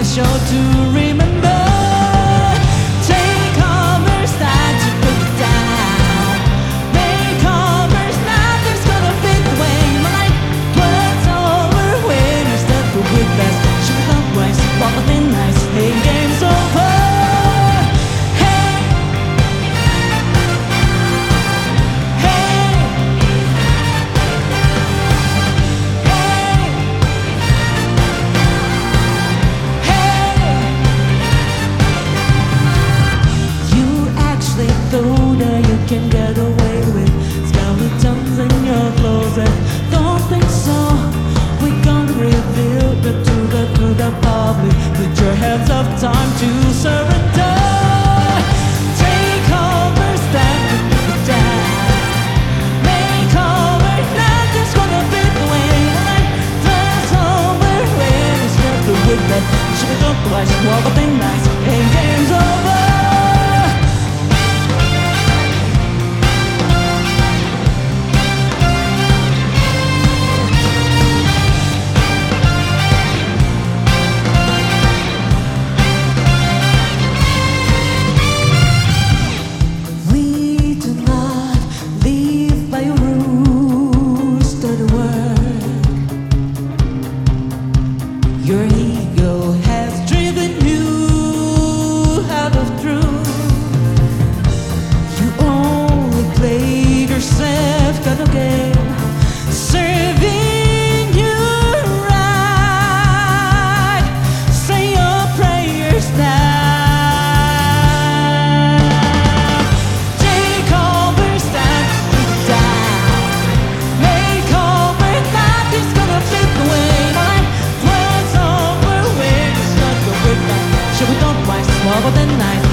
special to remember. Take commerce that you put down. Make commerce, nothing's gonna fit the way my life was over when you step with us. Should we come twice, walk up in nice, hey, game's over. You can get away with skeletons in your closet. Don't think so. We can't reveal the truth to the public. Put your hands up, time to surrender. Take over, stand to the down. Make over, nothing's gonna fit the way life does over when it's never with that. Should we go twice, walk up in nice, and game's over. Your ego has driven you out of truth. You only play yourself kind of game, serving you right. Say your prayers now. Take over, stand down. Make over, nothing's gonna fit the way. Should we go twice, swallow the night?